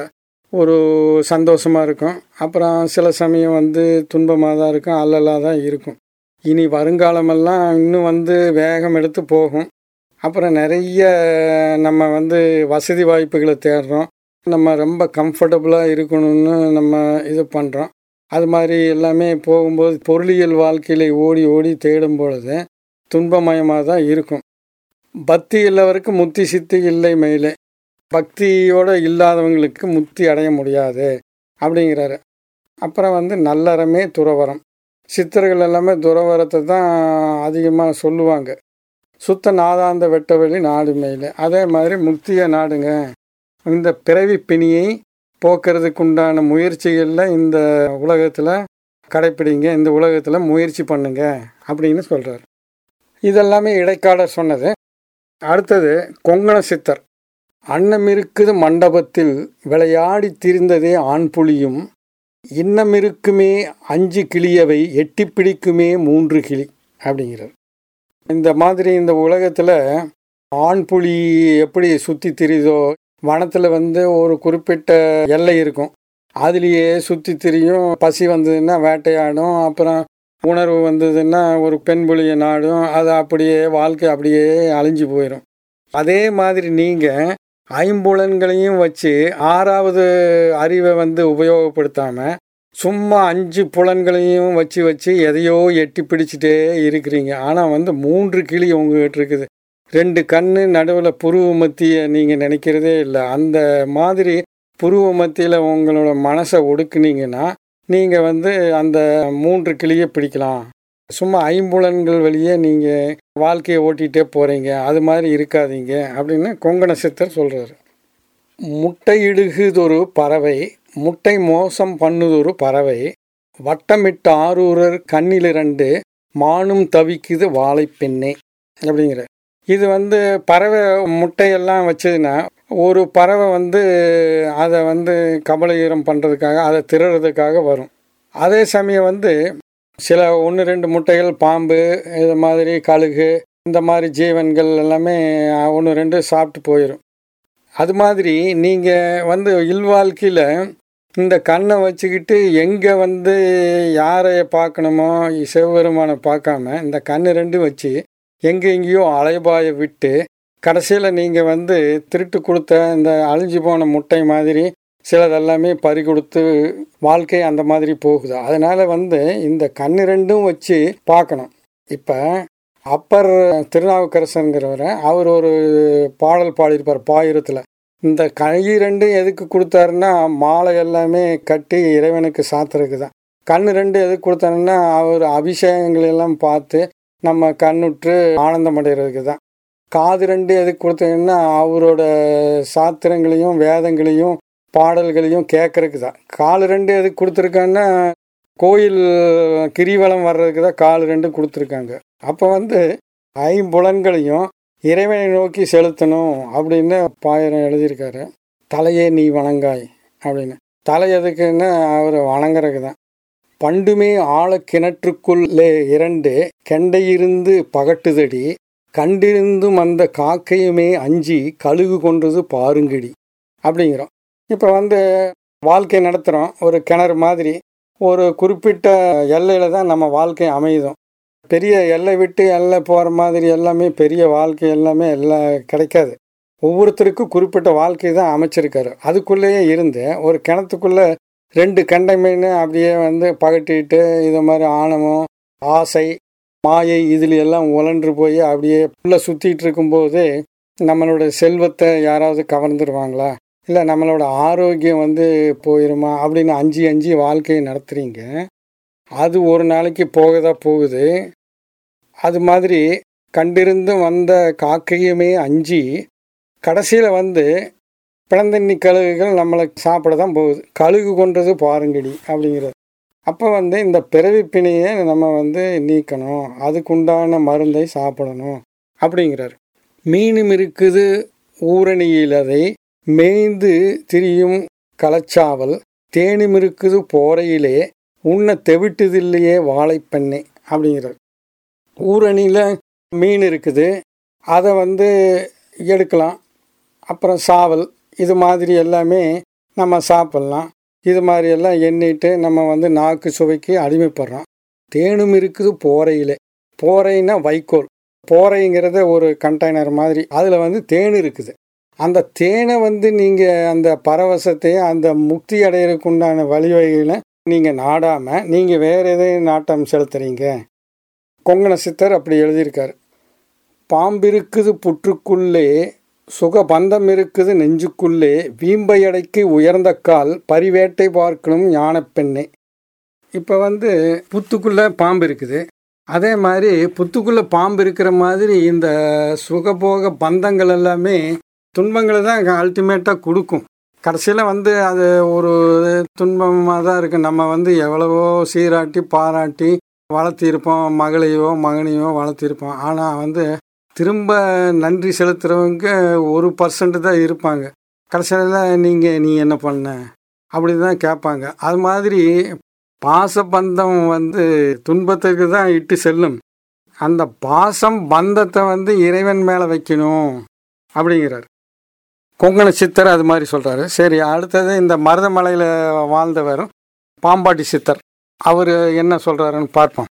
ஒரு சந்தோஷமாக இருக்கும், அப்புறம் சில சமயம் வந்து துன்பமாக தான் இருக்கும், அல்லலாக தான் இருக்கும். இனி வருங்காலமெல்லாம் இன்னும் வந்து வேகம் எடுத்து போகும். அப்புறம் நிறைய நம்ம வந்து வசதி வாய்ப்புகளை தேடுறோம். நம்ம ரொம்ப கம்ஃபர்டபுளாக இருக்கணும்னு நம்ம இது பண்ணுறோம். அது மாதிரி எல்லாமே போகும்போது பொருளியல் வாழ்க்கையில் ஓடி ஓடி தேடும் பொழுது துன்பமயமாக தான் இருக்கும். பக்தி இல்லவருக்கு முத்தி சித்தி இல்லை மயிலே பக்தியோடு இல்லாதவங்களுக்கு முத்தி அடைய முடியாது அப்படிங்கிறாரு. அப்புறம் வந்து நல்லறமே துறவரம். சித்தர்கள் எல்லாமே துறவரத்தை தான் அதிகமாக சொல்லுவாங்க. சுத்த நாதாந்த வெட்டவெளி நாடு மயிலே அதே மாதிரி முக்தியை நாடுங்க. இந்த பிறவி பிணியை போக்குறதுக்கு உண்டான முயற்சிகளில் இந்த உலகத்தில் கடைப்பிடிங்க, இந்த உலகத்தில் முயற்சி பண்ணுங்க அப்படின்னு சொல்கிறார். இதெல்லாமே இடைக்காலர் சொன்னது. அடுத்தது கொங்கண சித்தர். அன்னமிருக்குது மண்டபத்தில் விளையாடி திரிந்ததே ஆண் புலியும் இன்னமிருக்குமே 5 கிளியவை எட்டி பிடிக்குமே 3 கிளி அப்படிங்கிறார். இந்த மாதிரி இந்த உலகத்தில் ஆண் புலி எப்படி சுற்றி திரியுதோ, வனத்தில் வந்து ஒரு குறிப்பிட்ட எல்லை இருக்கும், அதுலேயே சுற்றி திரியும். பசி வந்ததுன்னா வேட்டையாடும், அப்புறம் உணர்வு வந்ததுன்னா ஒரு பெண் புலியை நாடும். அது அப்படியே வாழ்க்கை அப்படியே அழிஞ்சு போயிடும். அதே மாதிரி நீங்கள் ஐம்புலன்களையும் வச்சு 6வது அறிவை வந்து உபயோகப்படுத்தாமல் சும்மா 5 புலன்களையும் வச்சு வச்சு எதையோ எட்டி பிடிச்சிட்டே இருக்கிறீங்க. ஆனால் வந்து 3 கிளி உங்ககிட்ட இருக்குது. 2 கண்ணு நடுவில் புருவ மத்தியை நீங்கள் நினைக்கிறதே இல்லை. அந்த மாதிரி புருவ மத்தியில் உங்களோட மனசை ஒடுக்குனீங்கன்னா நீங்கள் வந்து அந்த 3 கிளியை பிடிக்கலாம். சும்மா ஐம்புலன்கள் வழியே நீங்கள் வாழ்க்கையை ஓட்டிகிட்டே போகிறீங்க, அது மாதிரி இருக்காதீங்க அப்படின்னு கொங்கண சித்தர் சொல்கிறாரு. முட்டையிடுகுதொரு பறவை முட்டை மோசம் பண்ணுதொரு பறவை வட்டமிட்ட ஆரூரர் கண்ணில் 2 மானும் தவிக்குது வாழை பெண்ணே அப்படிங்கிற. இது வந்து பறவை முட்டையெல்லாம் வச்சதுன்னா ஒரு பறவை வந்து அதை வந்து கபலீகரம் பண்ணுறதுக்காக அதை திருடுறதுக்காக வரும். அதே சமயம் வந்து சில 1-2 முட்டைகள் பாம்பு, இது மாதிரி கழுகு, இந்த மாதிரி ஜீவன்கள் எல்லாமே 1-2 சாப்பிட்டு போயிடும். அது மாதிரி நீங்கள் வந்து இல்வாழ்க்கையில் இந்த கண்ணை வச்சுக்கிட்டு எங்கே வந்து யாரை பார்க்கணுமோ சிவபெருமானை பார்க்காம இந்த கண்ணு 2 வச்சு எங்கெங்கேயோ அலைபாய விட்டு கடைசியில் நீங்கள் வந்து திருட்டு கொடுத்த இந்த அழிஞ்சு போன முட்டை மாதிரி சிலதெல்லாமே பறி கொடுத்து வாழ்க்கை அந்த மாதிரி போகுது. அதனால் வந்து இந்த கண்ணு 2 வச்சு பார்க்கணும். இப்போ அப்பர் திருநாவுக்கரசருங்கிறவரை அவர் ஒரு பாடல் பாடியிருப்பார் பாயிரத்தில். இந்த கை 2 எதுக்கு கொடுத்தாருன்னா மாலை எல்லாமே கட்டி இறைவனுக்கு சாத்துறதுக்கு தான். கண்ணு 2 எதுக்கு கொடுத்தாருன்னா அவர் அபிஷேகங்கள் எல்லாம் பார்த்து நம்ம கண்ணுற்று ஆனந்தம் அடைகிறதுக்கு தான். காது 2 எதுக்கு கொடுத்தீங்கன்னா அவரோட சாத்திரங்களையும் வேதங்களையும் பாடல்களையும் கேட்கறதுக்கு தான். கால் 2 எதுக்கு கொடுத்துருக்கான்னா கோயில் கிரிவலம் வர்றதுக்கு தான் கால் 2 கொடுத்துருக்காங்க. அப்போ வந்து ஐம்புலன்களையும் இறைவனை நோக்கி செலுத்தணும் அப்படின்னு பாயிரம் எழுதியிருக்காரு. தலையே நீ வணங்காய் அப்படின்னு. தலை எதுக்குன்னு அவர் வணங்குறதுக்கு தான். பண்டுமே ஆழ கிணற்றுக்குள்ளே 2 கெண்டையிருந்து பகட்டுதடி, கண்டிருந்தும் அந்த காக்கையுமே அஞ்சி கழுகு கொன்றது பாருங்கடி அப்படிங்கிறோம். இப்போ வந்து வாழ்க்கை நடத்துகிறோம். ஒரு கிணறு மாதிரி ஒரு குறிப்பிட்ட எல்லையில் தான் நம்ம வாழ்க்கை அமையுதும். பெரிய எல்லை விட்டு எல்லை போகிற மாதிரி எல்லாமே பெரிய வாழ்க்கை எல்லாமே எல்லாம் கிடைக்காது. ஒவ்வொருத்தருக்கும் குறிப்பிட்ட வாழ்க்கை தான் அமைச்சிருக்காரு. அதுக்குள்ளேயே இருந்து ஒரு கிணத்துக்குள்ளே 2 கெண்டை மீன் அப்படியே வந்து பகட்டிட்டு இது மாதிரி ஆணவம், ஆசை, மாயை இதில் எல்லாம் உழன்று போய் அப்படியே உள்ளே சுற்றிட்டு இருக்கும்போது நம்மளோட செல்வத்தை யாராவது கவர்ந்துருவாங்களா, இல்லை நம்மளோட ஆரோக்கியம் வந்து போயிடுமா அப்படின்னு அஞ்சு வாழ்க்கையை நடத்துகிறீங்க. அது ஒரு நாளைக்கு போகதான் போகுது. அது மாதிரி கண்டிருந்து வந்த காக்கையுமே அஞ்சி கடைசியில் வந்து பிளந்தண்ணி கழுகுகள் நம்மளை சாப்பிட தான் போகுது. கழுகு கொன்றது பாருங்கடி அப்படிங்கிறது. அப்போ வந்து இந்த பிறவி பிணியை நம்ம வந்து நீக்கணும், அதுக்குண்டான மருந்தை சாப்பிடணும் அப்படிங்கிறார். மீனும் இருக்குது ஊரணியிலதை மேய்ந்து திரியும் கலச்சாவல், தேனும் இருக்குது போரையிலே உன்னை தெவிட்டுதில்லையே வாழைப்பண்ணே அப்படிங்கிறார். ஊரணியில் மீன் இருக்குது, அதை வந்து எடுக்கலாம். அப்புறம் சாவல் இது மாதிரி எல்லாமே நம்ம சாப்பிட்லாம். இது மாதிரி எல்லாம் எண்ணிட்டு நம்ம வந்து நாக்கு சுவைக்கு அடிமைப்படுறோம். தேனும் இருக்குது போரையிலே. போரைன்னா வைக்கோல். போரைங்கிறத ஒரு கண்டெய்னர் மாதிரி, அதில் வந்து தேன் இருக்குது. அந்த தேனை வந்து நீங்கள் அந்த பரவசத்தையும் அந்த முக்தி அடையிறதுக்கு உண்டான வழிவகைகளை நீங்கள் நாடாமல் நீங்கள் வேறு எதையும் நாட்டம் செலுத்துறீங்க. கொங்கண சித்தர் அப்படி எழுதியிருக்காரு. பாம்பிருக்குது புற்றுக்குள்ளே சுகபந்தம் இருக்குது நெஞ்சுக்குள்ளே, வீம்பை அடைக்கு உயர்ந்த கால் பரிவேட்டை பார்க்கணும் ஞானப்பெண்ணே. இப்போ வந்து புத்துக்குள்ளே பாம்பு இருக்குது. அதே மாதிரி புத்துக்குள்ளே பாம்பு இருக்கிற மாதிரி இந்த சுகபோக பந்தங்கள் எல்லாமே துன்பங்களை தான் அல்டிமேட்டாக கொடுக்கும். கடைசியில் வந்து அது ஒரு துன்பமாக தான் இருக்குது. நம்ம வந்து எவ்வளவோ சீராட்டி பாராட்டி வளர்த்திருப்போம், மகளையோ மகனையோ வளர்த்திருப்போம். ஆனால் வந்து திரும்ப நன்றி செலுத்துகிறவங்க 1% தான் இருப்பாங்க. கடைசியில் நீ என்ன பண்ண அப்படி தான் கேட்பாங்க. அது மாதிரி பாசபந்தம் வந்து துன்பத்துக்கு தான் இட்டு செல்லும். அந்த பாசம் பந்தத்தை வந்து இறைவன் மேலே வைக்கணும் அப்படிங்கிறார் கொங்கண சித்தர். அது மாதிரி சொல்கிறாரு. சரி, அடுத்தது இந்த மருதமலையில் வாழ்ந்தவர் பாம்பாட்டி சித்தர். அவர் என்ன சொல்கிறாருன்னு பார்ப்போம்.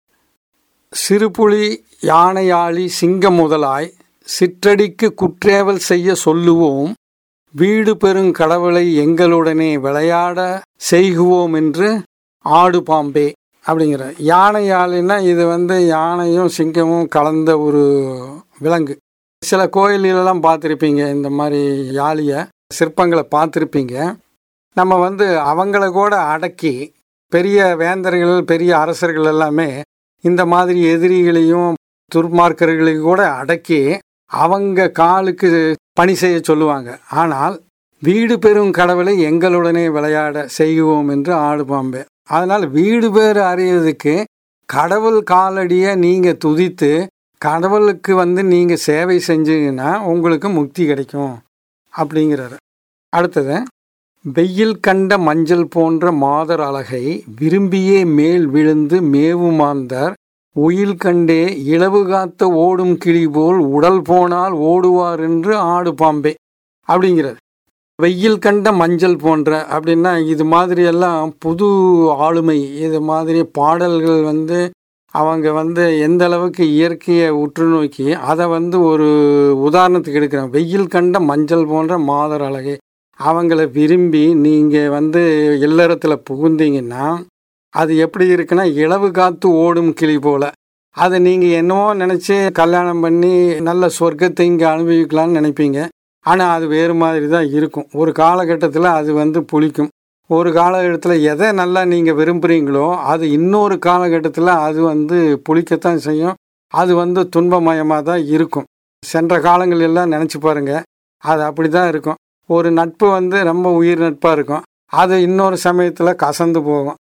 சிறுபுலி யானையாளி சிங்கம் முதலாய் சிற்றடிக்கு குற்றேவல் செய்ய சொல்லுவோம், வீடு பெறும் கடவுளை எங்களுடனே விளையாட செய்குவோம் என்று ஆடு பாம்பே அப்படிங்கிற. யானையாளின்னா இது வந்து யானையும் சிங்கமும் கலந்த ஒரு விலங்கு. சில கோயிலெல்லாம் பார்த்துருப்பீங்க, இந்த மாதிரி யாழிய சிற்பங்களை பார்த்துருப்பீங்க. நம்ம வந்து அவங்கள கூட அடக்கி பெரிய வேந்தர்கள் பெரிய அரசர்கள் எல்லாமே இந்த மாதிரி எதிரிகளையும் துர்மார்க்கர்களையும் கூட அடக்கி அவங்க காலுக்கு பணி செய்ய சொல்லுவாங்க. ஆனால் வீடு பெறும் கடவுளை எங்களுடனே விளையாட செய்வோம் என்று ஆடு பாம்பே. அதனால் வீடு பேர் அறியறதுக்கு கடவுள் காலடியை நீங்கள் துதித்து கடவுளுக்கு வந்து நீங்கள் சேவை செஞ்சீங்கன்னா உங்களுக்கு முக்தி கிடைக்கும் அப்படிங்கிறாரு. அடுத்தது, வெயில் கண்ட மஞ்சள் போன்ற மாதர் அழகை விரும்பியே மேல் விழுந்து மேவுமாந்தர் உயில் கண்டே இளவு காத்த ஓடும் கிளி போல் உடல் போனால் ஓடுவார் என்று ஆடு பாம்பே அப்படிங்கிறார். வெயில் கண்ட மஞ்சள் போன்ற அப்படின்னா இது மாதிரி எல்லாம் புது ஆளுமை, இது மாதிரி பாடல்கள் வந்து அவங்க வந்து எந்த அளவுக்கு இயற்கையை உற்று நோக்கி அதை வந்து ஒரு உதாரணத்துக்கு எடுக்கிறாங்க. வெயில் கண்ட மஞ்சள் போன்ற மாதர் அழகை அவங்கள விரும்பி நீங்கள் வந்து இல்லறத்தில் புகுந்தீங்கன்னா அது எப்படி இருக்குன்னா இளவு காத்து ஓடும் கிளி போல். அதை நீங்கள் என்னவோ நினச்சி கல்யாணம் பண்ணி நல்ல சொர்க்கத்தை இங்கே அனுபவிக்கலான்னு நினைப்பீங்க. ஆனால் அது வேறு மாதிரி தான் இருக்கும். ஒரு காலகட்டத்தில் அது வந்து புளிக்கும். ஒரு காலகட்டத்தில் எதை நல்லா நீங்கள் விரும்புகிறீங்களோ அது இன்னொரு காலகட்டத்தில் அது வந்து புளிக்கத்தான் செய்யும். அது வந்து துன்பமயமாக தான் இருக்கும். சென்ற காலங்கள் எல்லாம் நினச்சி பாருங்கள், அது அப்படி தான் இருக்கும். ஒரு நட்பு வந்து ரொம்ப உயிர் நட்பாக இருக்கும், அது இன்னொரு சமயத்தில் கசந்து போகும்.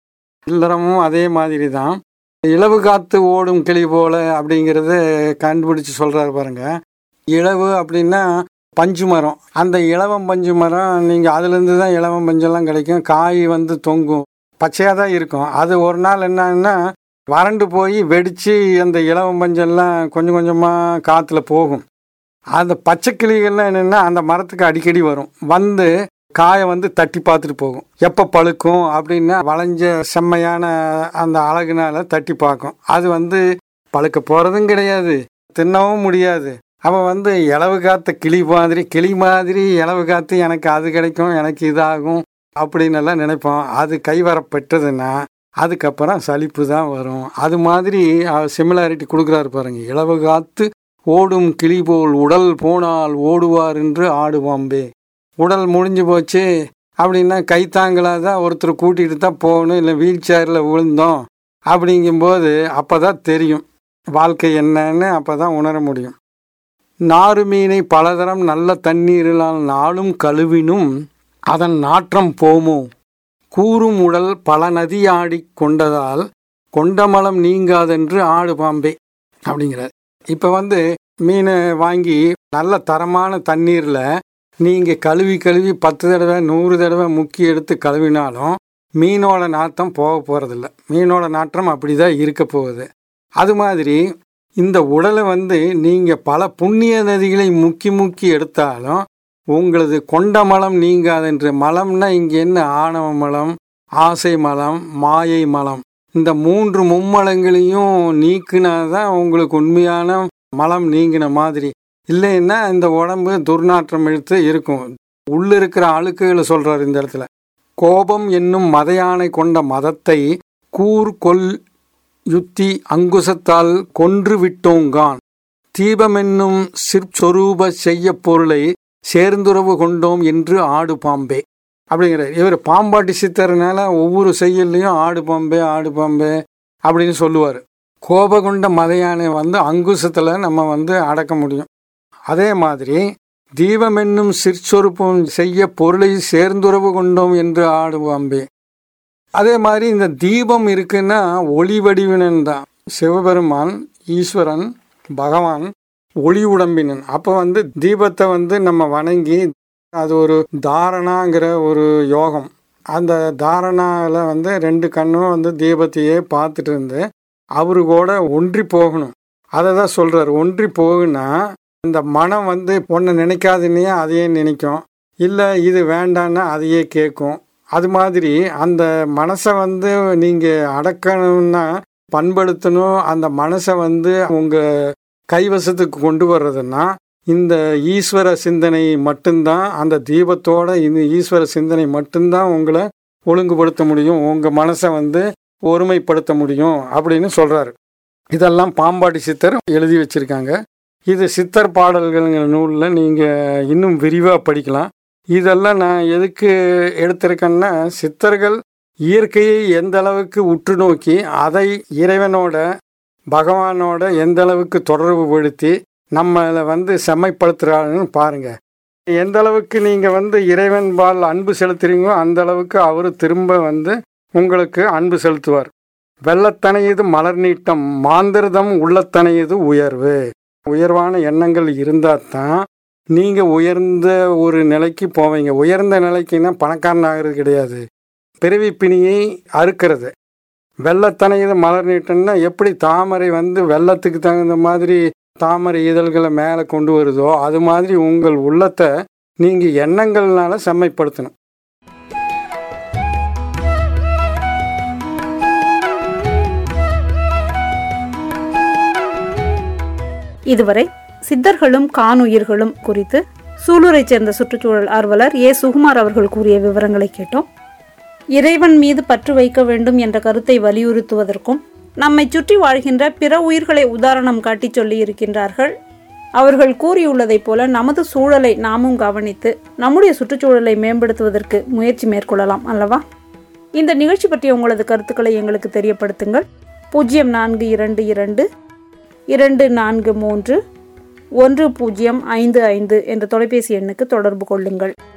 இல்லறமும் அதே மாதிரி தான். இலவு காத்து ஓடும் கிளி போல அப்படிங்கிறத கண்டுபிடிச்சு சொல்கிறாரு பாருங்க. இலவு அப்படின்னா பஞ்சு மரம். அந்த இலவம் பஞ்சு மரம் நீங்கள் அதுலேருந்து தான் இலவம் பஞ்செல்லாம் கிடைக்கும். காய் தொங்கும், பச்சையாக தான் இருக்கும். அது ஒரு நாள் என்னன்னா வறண்டு போய் வெடித்து அந்த இலவம் பஞ்செல்லாம் கொஞ்சம் கொஞ்சமாக காற்றுல போகும். அந்த பச்சை கிளிகள்லாம் என்னென்னா அந்த மரத்துக்கு அடிக்கடி வரும், காயை தட்டி பார்த்துட்டு போகும். எப்போ பழுக்கும் அப்படின்னா வளைஞ்ச செம்மையான அந்த அழகுனால தட்டி பார்க்கும். அது பழுக்க போகிறதும் கிடையாது, தின்னவும் முடியாது. அவன் இலவு காத்த கிளி மாதிரி இலவு காத்து எனக்கு அது கிடைக்கும், எனக்கு இதாகும் அப்படின்னு எல்லாம் நினைப்போம். அது கைவர பெற்றதுன்னா அதுக்கப்புறம் சலிப்பு தான் வரும். அது மாதிரி சிமிலாரிட்டி கொடுக்குறாரு பாருங்க. இலவு காத்து ஓடும் கிளி போல் உடல் போனால் ஓடுவார் என்று ஆடுவாம்பே. உடல் முடிஞ்சு போச்சு அப்படின்னா கைத்தாங்களாக தான் ஒருத்தர் கூட்டிகிட்டு தான் போகணும், இல்லை வீல் சேரில் விழுந்தோம் அப்படிங்கும்போது அப்போ தான் தெரியும் வாழ்க்கை என்னன்னு, அப்போ தான் உணர முடியும். நாறு மீனை பலதரம் நல்ல தண்ணீரிலால் நாளும் கழுவினும் அதன் நாற்றம் போமோ, கூறும் உடல் பல நதியாடி கொண்டதால் கொண்டமலம் நீங்காதென்று ஆடு பாம்பே அப்படிங்கிறார். இப்போ மீனை வாங்கி நல்ல தரமான தண்ணீரில் நீங்கள் கழுவி 10 தடவை 100 தடவை முக்கி எடுத்து கழுவினாலும் மீனோட நாற்றம் போக போகிறதில்ல. மீனோட நாற்றம் அப்படி தான் இருக்க போகுது. அது மாதிரி இந்த உடலை நீங்கள் பல புண்ணிய நதிகளை முக்கி எடுத்தாலும் உங்களது கொண்ட மலம் நீங்காதென்று. மலம்னா இங்கே என்ன? ஆணவ மலம், ஆசை மலம், மாயை மலம். இந்த 3 மும்மலங்களையும் நீக்கினாதான் உங்களுக்கு உண்மையான மலம் நீங்கின மாதிரி. இல்லைன்னா இந்த உடம்பு துர்நாற்றம் இழுத்து இருக்கும். உள்ளிருக்கிற அழுக்குகளை சொல்கிறார் இந்த இடத்துல. கோபம் என்னும் மதையானை கொண்ட மதத்தை கூர்கொல் யுத்தி அங்குசத்தால் கொன்று விட்டோங்கான், தீபமென்னும் சிற்சொரூப செய்ய பொருளை சேர்ந்துறவு கொண்டோம் என்று ஆடு பாம்பே அப்படிங்கிறார். இவர் பாம்பாட்டி சித்தர்னால ஒவ்வொரு செய்யலையும் ஆடு பாம்பே அப்படின்னு சொல்லுவார். கோபகொண்ட மதையானை அங்குசத்தில் நம்ம அடக்க முடியும். அதே மாதிரி தீபமென்னும் சிற்சொருப்பம் செய்ய பொருளை சேர்ந்துறவு கொண்டோம் என்று ஆடு பாம்பே. அதே மாதிரி இந்த தீபம் இருக்குன்னா ஒளி வடிவினன் தான். சிவபெருமான், ஈஸ்வரன், பகவான் ஒளி உடம்பினன். அப்போ தீபத்தை நம்ம வணங்கி, அது ஒரு தாரணாங்கிற ஒரு யோகம். அந்த தாரணாவில் 2 கண்ணும் தீபத்தையே பார்த்துட்டு இருந்து அவரு கூட ஒன்றி போகணும். அதை தான் சொல்கிறார். ஒன்றி போகுன்னா இந்த மனம் ஒன்றை நினைக்காதுன்னே அதையே நினைக்கும், இல்லை இது வேண்டான்னா அதையே கேட்கும். அது மாதிரி அந்த மனசை நீங்கள் அடக்கணும்னா பண்படுத்தணும். அந்த மனசை உங்கள் கைவசத்துக்கு கொண்டு வர்றதுன்னா இந்த ஈஸ்வர சிந்தனை மட்டும்தான். அந்த தீபத்தோட இந்த ஈஸ்வர சிந்தனை மட்டும்தான் உங்களை ஒழுங்குபடுத்த முடியும், உங்கள் மனசை ஒருமைப்படுத்த முடியும் அப்படின்னு சொல்கிறாரு. இதெல்லாம் பாம்பாட்டி சித்தர் எழுதி வச்சுருக்காங்க. இது சித்தர் பாடல்கள்ங்கிற நூலில் நீங்கள் இன்னும் விரிவாக படிக்கலாம். இதெல்லாம் நான் எதுக்கு எடுத்திருக்கேன்னா, சித்தர்கள் இயற்கையை எந்த அளவுக்கு உற்று நோக்கி அதை இறைவனோட, பகவானோட எந்த அளவுக்கு தொடர்பு படுத்தி நம்மளை செம்மைப்படுத்துகிறாருன்னு பாருங்கள். எந்த அளவுக்கு நீங்கள் இறைவன் பால் அன்பு செலுத்துறீங்களோ அந்த அளவுக்கு அவர் திரும்ப உங்களுக்கு அன்பு செலுத்துவார். வெள்ளத்தனையது மலர் நீட்டம் மாந்திரதம் உள்ளத்தனையது உயர்வு. உயர்வான எண்ணங்கள் இருந்தால் தான் நீங்கள் உயர்ந்த ஒரு நிலைக்கு போவீங்க. உயர்ந்த நிலைக்குன்னா பணக்காரன் ஆகிறது கிடையாது, பிறவி பிணியை அறுக்கிறது. வெள்ளத்தனையது மலர் நீட்டம்னா எப்படி தாமரை வெள்ளத்துக்கு தகுந்த மாதிரி தாமரை இதழ்களை மேலே கொண்டு வருதோ அது மாதிரி உங்கள் உள்ளத்தை நீங்கள் எண்ணங்கள்னால செம்மைப்படுத்தணும்.
இதுவரை சித்தர்களும் காணுயிர்களும் குறித்து சூலூரைச் சேர்ந்த சுற்றுச்சூழல் ஆர்வலர் ஏ. சுகுமார் அவர்கள் கூறிய விவரங்களை கேட்டோம். இறைவன் மீது பற்று வைக்க வேண்டும் என்ற கருத்தை வலியுறுத்துவதற்கும் நம்மை சுற்றி வாழ்கின்ற பிற உயிர்களை உதாரணம் காட்டி சொல்லி இருக்கின்றார்கள். அவர்கள் கூறியுள்ளதைப் போல நமது சூழலை நாமும் கவனித்து நம்முடைய சுற்றுச்சூழலை மேம்படுத்துவதற்கு முயற்சி மேற்கொள்ளலாம் அல்லவா? இந்த நிகழ்ச்சி பற்றிய உங்களது கருத்துக்களை எங்களுக்கு தெரியப்படுத்துங்கள். 0422 243 1055 என்ற தொலைபேசி எண்ணுக்கு தொடர்பு கொள்ளுங்கள்.